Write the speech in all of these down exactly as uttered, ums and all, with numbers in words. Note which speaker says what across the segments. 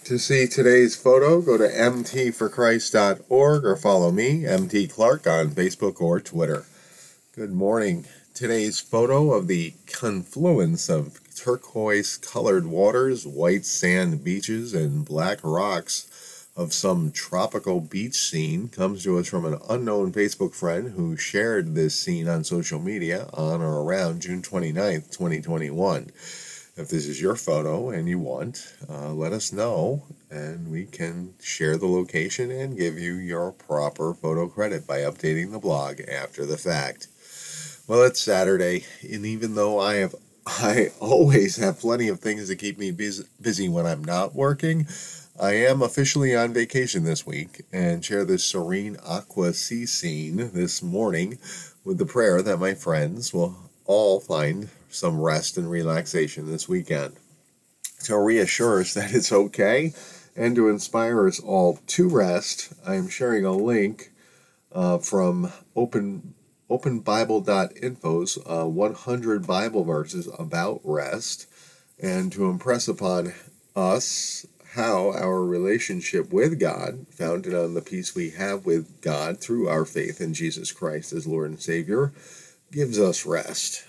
Speaker 1: To see today's photo, go to m t for christ dot org or follow me, M T Clark, on Facebook or Twitter. Good morning. Today's photo of the confluence of turquoise-colored waters, white sand beaches, and black rocks of some tropical beach scene comes to us from an unknown Facebook friend who shared this scene on social media on or around June twenty-ninth, twenty twenty-one. If this is your photo and you want, uh, let us know, and we can share the location and give you your proper photo credit by updating the blog after the fact. Well, it's Saturday, and even though I have, I always have plenty of things to keep me busy, busy when I'm not working, I am officially on vacation this week and share this serene aqua sea scene this morning with the prayer that my friends will all find some rest and relaxation this weekend. To reassure us that it's okay and to inspire us all to rest, I am sharing a link uh, from Open open bible dot info's uh, one hundred Bible verses about rest, and to impress upon us how our relationship with God, founded on the peace we have with God through our faith in Jesus Christ as Lord and Savior, gives us rest.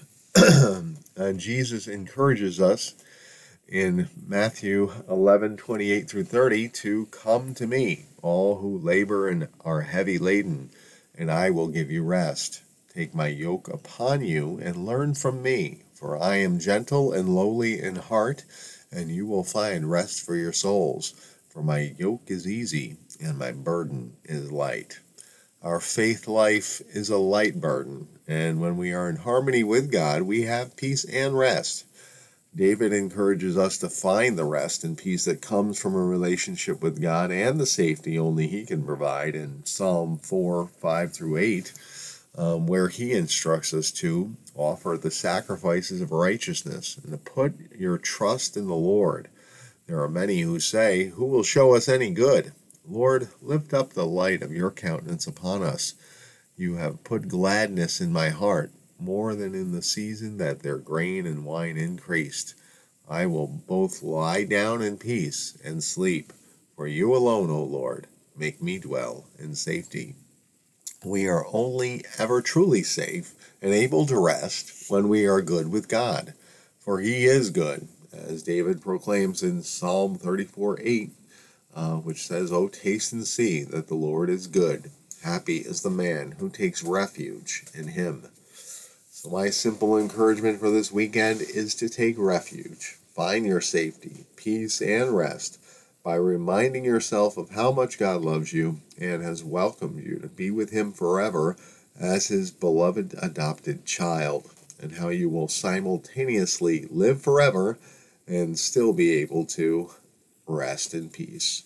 Speaker 1: And Jesus encourages us in Matthew eleven, twenty-eight through thirty to come to me, all who labor and are heavy laden, and I will give you rest. Take my yoke upon you and learn from me, for I am gentle and lowly in heart, and you will find rest for your souls. For my yoke is easy and my burden is light. Our faith life is a light burden, and when we are in harmony with God, we have peace and rest. David encourages us to find the rest and peace that comes from a relationship with God and the safety only He can provide in Psalm four, five through eight, um, where He instructs us to offer the sacrifices of righteousness and to put your trust in the Lord. There are many who say, "Who will show us any good?" Lord, lift up the light of your countenance upon us. You have put gladness in my heart, more than in the season that their grain and wine increased. I will both lie down in peace and sleep, for you alone, O Lord, make me dwell in safety. We are only ever truly safe and able to rest when we are good with God, for He is good, as David proclaims in Psalm thirty-four eight. Uh, which says, "Oh, taste and see that the Lord is good. Happy is the man who takes refuge in Him." So my simple encouragement for this weekend is to take refuge. Find your safety, peace, and rest by reminding yourself of how much God loves you and has welcomed you to be with Him forever as His beloved adopted child, and how you will simultaneously live forever and still be able to rest in peace.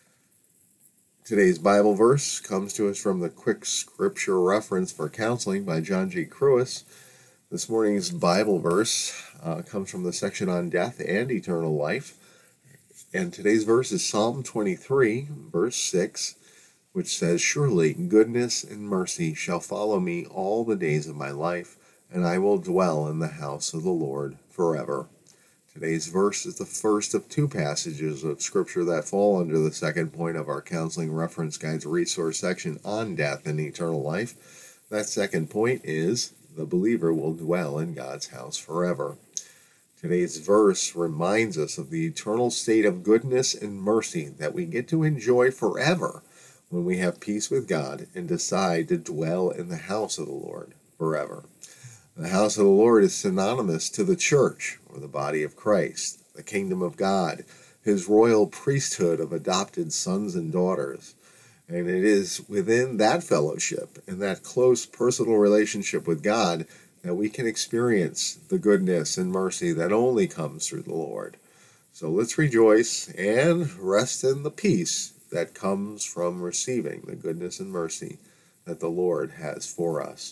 Speaker 1: Today's Bible verse comes to us from the Quick Scripture Reference for Counseling by John G. Crewis. This morning's Bible verse uh, comes from the section on death and eternal life. And today's verse is Psalm twenty-three, verse six, which says, "Surely goodness and mercy shall follow me all the days of my life, and I will dwell in the house of the Lord forever." Today's verse is the first of two passages of Scripture that fall under the second point of our Counseling Reference Guide's resource section on death and eternal life. That second point is, the believer will dwell in God's house forever. Today's verse reminds us of the eternal state of goodness and mercy that we get to enjoy forever when we have peace with God and decide to dwell in the house of the Lord forever. The house of the Lord is synonymous to the church, or the body of Christ, the kingdom of God, His royal priesthood of adopted sons and daughters. And it is within that fellowship and that close personal relationship with God that we can experience the goodness and mercy that only comes through the Lord. So let's rejoice and rest in the peace that comes from receiving the goodness and mercy that the Lord has for us.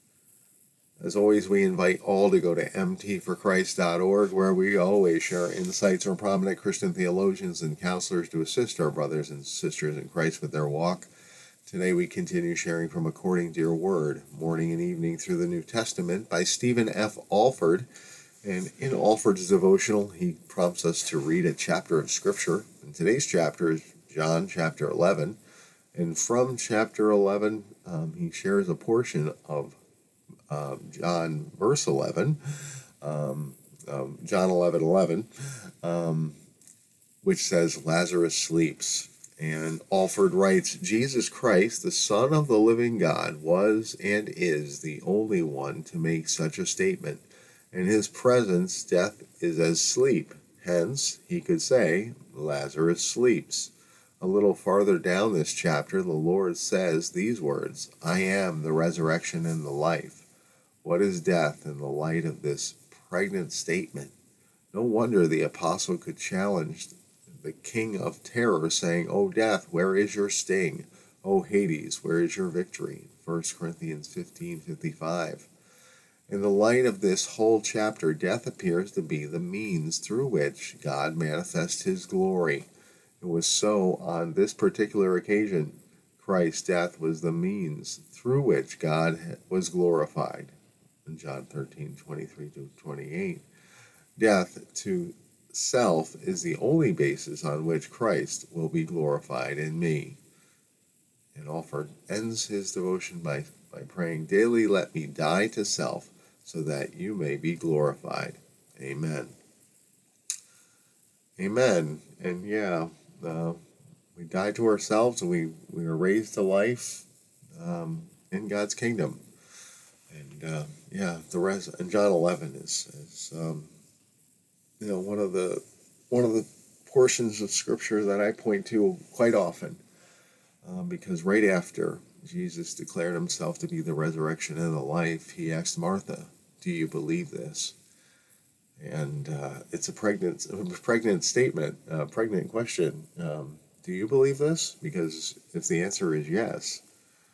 Speaker 1: As always, we invite all to go to m t for christ dot org, where we always share insights from prominent Christian theologians and counselors to assist our brothers and sisters in Christ with their walk. Today we continue sharing from According to Your Word, morning and evening through the New Testament by Stephen F. Alford. And in Alford's devotional, he prompts us to read a chapter of Scripture. And today's chapter is John chapter eleven. And from chapter eleven, um, he shares a portion of um, John verse eleven, um, um, John eleven eleven, um, which says, Lazarus sleeps. And Alford writes, Jesus Christ, the Son of the living God, was and is the only one to make such a statement. In his presence, death is as sleep. Hence, he could say, Lazarus sleeps. A little farther down this chapter, the Lord says these words, I am the resurrection and the life. What is death in the light of this pregnant statement? No wonder the apostle could challenge the king of terror, saying, O death, where is your sting? O Hades, where is your victory? First Corinthians fifteen fifty-five. In the light of this whole chapter, death appears to be the means through which God manifests his glory. It was so on this particular occasion. Christ's death was the means through which God was glorified. In John thirteen twenty-three to twenty-eight. Death to self is the only basis on which Christ will be glorified in me. And Alford ends his devotion by, by praying, daily let me die to self, so that you may be glorified. Amen. Amen. And yeah, uh, we die to ourselves, and we, we are raised to life um, in God's kingdom. And uh, yeah, the rest. And John eleven is is um, you know one of the one of the portions of Scripture that I point to quite often, um, because right after Jesus declared himself to be the resurrection and the life, he asked Martha, do you believe this? And uh, it's a pregnant, a pregnant statement, a pregnant question. Um, do you believe this? Because if the answer is yes,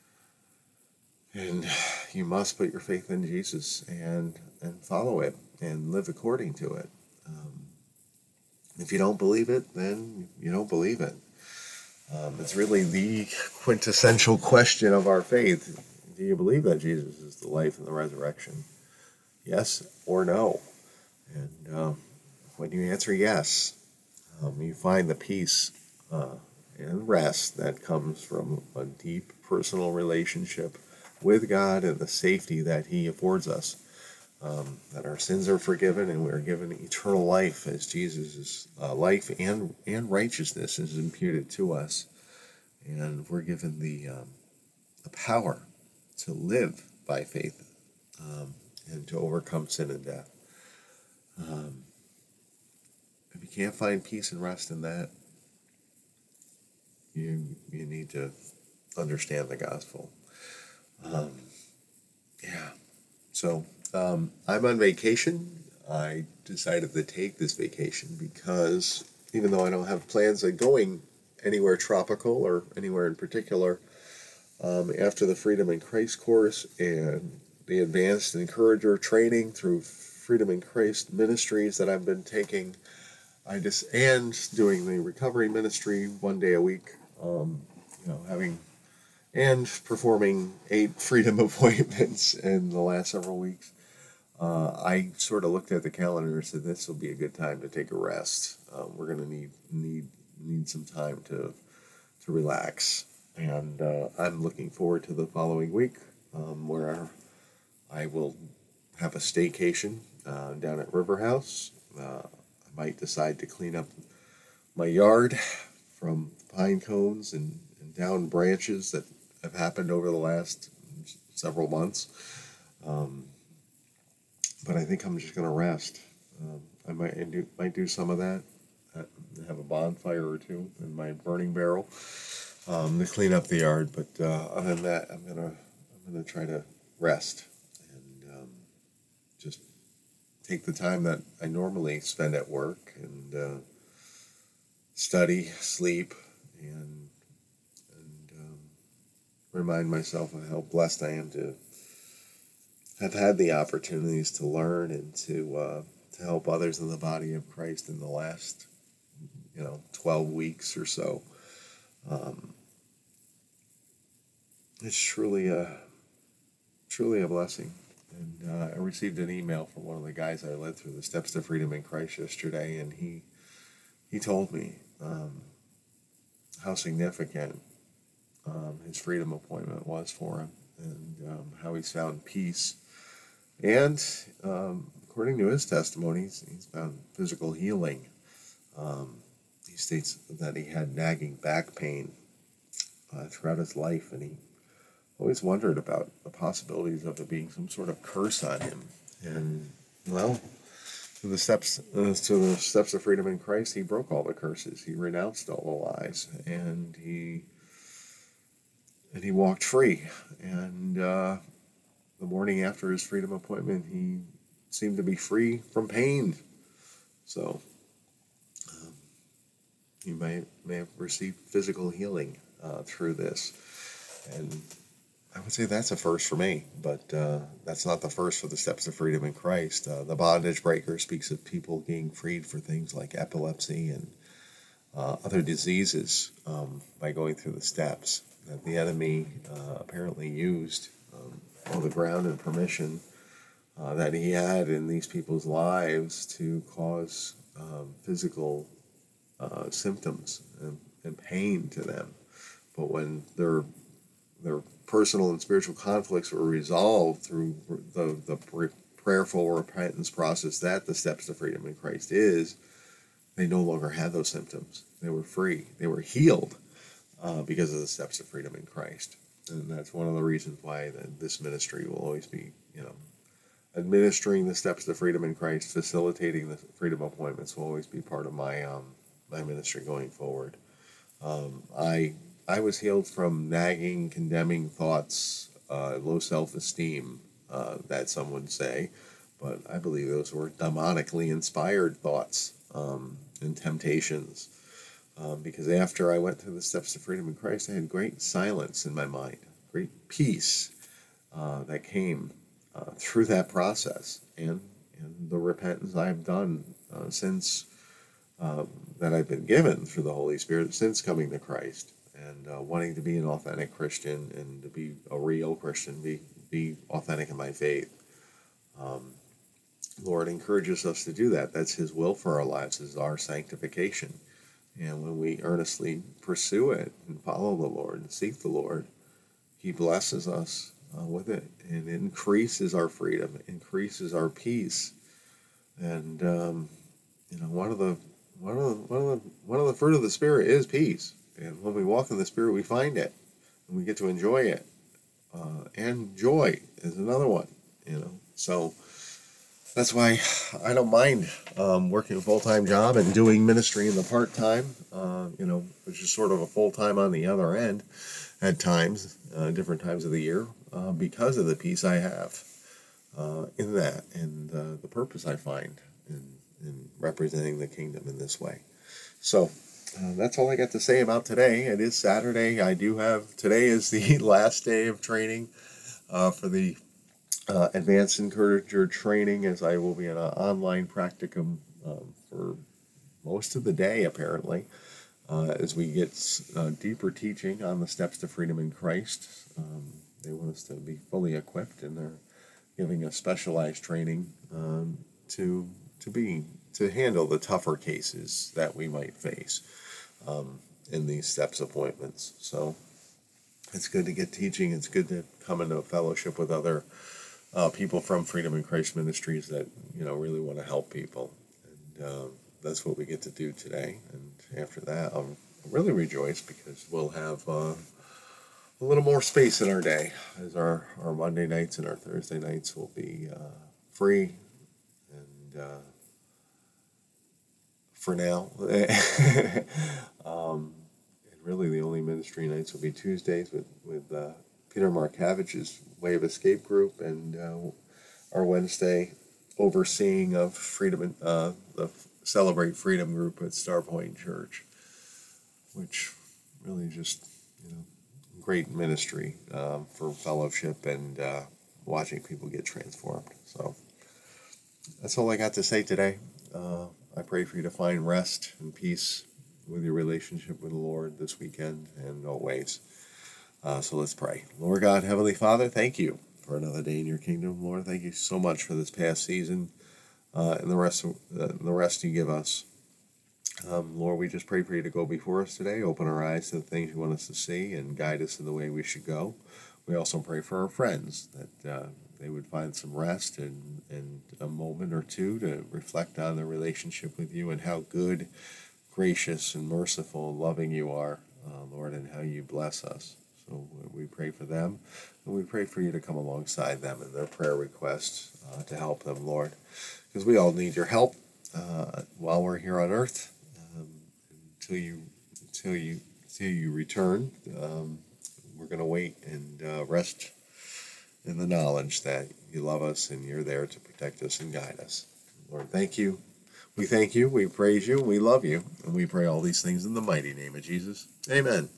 Speaker 1: and you must put your faith in Jesus and, and follow it and live according to it. Um, if you don't believe it, then you don't believe it. Um, it's really the quintessential question of our faith. Do you believe that Jesus is the life and the resurrection? Yes or no? And uh, when you answer yes, um, you find the peace uh, and rest that comes from a deep personal relationship with God and the safety that he affords us. Um, that our sins are forgiven and we're given eternal life as Jesus' uh, life and, and righteousness is imputed to us. And we're given the, um, the power to live by faith um, and to overcome sin and death. Um, if you can't find peace and rest in that, you you need to understand the gospel. Um, yeah. So um, I'm on vacation. I decided to take this vacation because even though I don't have plans of going anywhere tropical or anywhere in particular, um, after the Freedom in Christ course and the Advanced Encourager training through Freedom in Christ ministries that I've been taking, I just and doing the recovery ministry one day a week, um, you know, having and performing eight freedom appointments in the last several weeks. Uh, I sort of looked at the calendar and said, "This will be a good time to take a rest. Uh, we're going to need need need some time to to relax." And uh, I'm looking forward to the following week, um, where I will have a staycation uh, down at River House. Uh, I might decide to clean up my yard from pine cones and, and down branches that have happened over the last several months. Um, but I think I'm just going to rest. Um, I might do, might do some of that. Uh, have a bonfire or two in my burning barrel um, to clean up the yard. But uh, other than that, I'm gonna I'm gonna try to rest and um, just take the time that I normally spend at work and uh, study, sleep, and and um, remind myself of how blessed I am to have had the opportunities to learn and to uh, to help others in the body of Christ in the last, you know, twelve weeks or so. Um, it's truly a truly a blessing. And uh, I received an email from one of the guys I led through the Steps to Freedom in Christ yesterday, and he he told me um, how significant um, his freedom appointment was for him, and um, how he's found peace. And um, according to his testimony, he's, he's found physical healing. Um, he states that he had nagging back pain uh, throughout his life, and he always wondered about the possibilities of it being some sort of curse on him. And, well, to the steps uh, to the steps of freedom in Christ, he broke all the curses. He renounced all the lies, and he and he walked free. And uh, the morning after his freedom appointment, he seemed to be free from pain. So um, he may may have received physical healing uh, through this, and I would say that's a first for me, but uh, that's not the first for the Steps of Freedom in Christ. Uh, the Bondage Breaker speaks of people being freed for things like epilepsy and uh, other diseases um, by going through the steps that the enemy uh, apparently used um, on the ground and permission uh, that he had in these people's lives to cause um, physical uh, symptoms and, and pain to them. But when their their personal and spiritual conflicts were resolved through the, the prayerful repentance process that the Steps to Freedom in Christ is, they no longer had those symptoms. They were free. They were healed uh, because of the Steps to Freedom in Christ. And that's one of the reasons why the, this ministry will always be, you know, administering the Steps to Freedom in Christ, facilitating the freedom appointments will always be part of my um, my ministry going forward. Um, I I was healed from nagging, condemning thoughts, uh, low self-esteem, uh, that some would say, but I believe those were demonically inspired thoughts um, and temptations. Um, because after I went through the Steps to Freedom in Christ, I had great silence in my mind, great peace uh, that came uh, through that process, and, and the repentance I've done uh, since uh, that I've been given through the Holy Spirit since coming to Christ. And uh, wanting to be an authentic Christian and to be a real Christian, be be authentic in my faith. Um, Lord encourages us to do that. That's His will for our lives, is our sanctification. And when we earnestly pursue it and follow the Lord and seek the Lord, He blesses us uh, with it and increases our freedom, increases our peace. And um, you know, one of the one of the one of the one of the fruit of the Spirit is peace. And when we walk in the Spirit, we find it, and we get to enjoy it. Uh, and joy is another one, you know. So that's why I don't mind um, working a full-time job and doing ministry in the part-time, uh, you know, which is sort of a full-time on the other end at times, uh, different times of the year, uh, because of the peace I have uh, in that and uh, the purpose I find in, in representing the kingdom in this way. So Uh, that's all I got to say about today. It is Saturday. I do have, today is the last day of training uh, for the uh, Advanced Encourager training, as I will be in an online practicum um, for most of the day, apparently, uh, as we get uh, deeper teaching on the Steps to Freedom in Christ. Um, they want us to be fully equipped, and they're giving us specialized training um, to to be to handle the tougher cases that we might face um, in these steps appointments. So it's good to get teaching. It's good to come into a fellowship with other uh, people from Freedom in Christ Ministries that, you know, really want to help people. And um, that's what we get to do today. And after that, I'll really rejoice because we'll have uh, a little more space in our day, as our, our Monday nights and our Thursday nights will be uh, free. And uh, for now, um, and really the only ministry nights will be Tuesdays with, with uh, Peter Markavich's Way of Escape group, and uh, our Wednesday overseeing of Freedom, uh, the Celebrate Freedom group at Star Point Church, which really just, you know, great ministry um, for fellowship and uh, watching people get transformed. So that's all I got to say today. Uh, I pray for you to find rest and peace with your relationship with the Lord this weekend and always. Uh, so let's pray. Lord God, Heavenly Father, thank you for another day in your kingdom. Lord, thank you so much for this past season uh, and the rest of, uh, the rest you give us. Um, Lord, we just pray for you to go before us today, open our eyes to the things you want us to see, and guide us in the way we should go. We also pray for our friends, that uh, they would find some rest and, and a moment or two to reflect on their relationship with you and how good, gracious, and merciful and loving you are, uh, Lord, and how you bless us. So we pray for them, and we pray for you to come alongside them in their prayer requests uh, to help them, Lord, because we all need your help uh, while we're here on earth. Um, until you, until you, until you return, um, we're going to wait and uh, rest in the knowledge that you love us and you're there to protect us and guide us. Lord, thank you. We thank you. We praise you. We love you, and we pray all these things in the mighty name of Jesus. Amen.